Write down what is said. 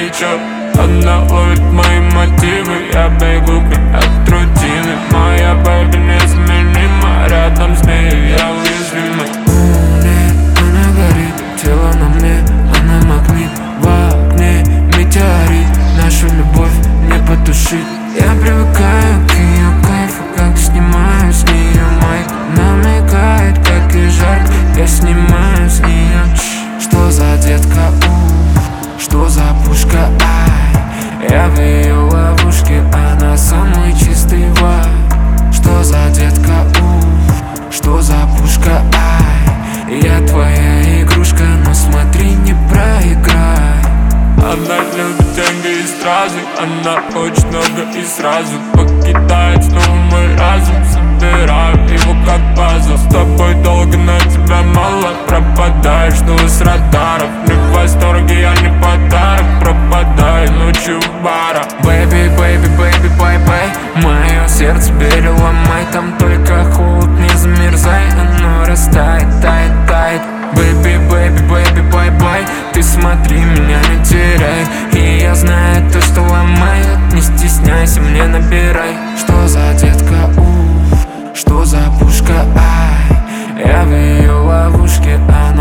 горячо. Она ловит мои мотивы, я бегу от рутины. Моя бэби незаменима, рядом с ней я уязвимый. Она горит, тело на мне, она магнит. В огне метеорит, нашу любовь не потушить. Я привыкаю к ее кайфу, как снимаю с нее майк. Намекает, как и жарко, я снимаю с нее. Что за детка, что за пушка, ай. Я в ее ловушке, она самый чистый вайб. Что за детка, что за пушка, ай. Я твоя игрушка, но смотри, не проиграй. Она любит деньги и стразы, она хочет много и сразу покидает снова мой разум. Собираю его как пазл. С тобой долго, но тебя мало. Пропадаешь снова с радаров. Не в восторге, я не подарок. Пропадаю ночью в барах. Baby, baby, baby, bye, bye. Мое сердце переломай. Там только холод, не замерзай. Оно растает, тает, тает. Baby, baby, baby, bye, bye. Ты смотри, меня не теряй. И я знаю то, что ломает. Не стесняйся, мне набирай. Что за детка, что за пушка, ай. Я в ее ловушке, она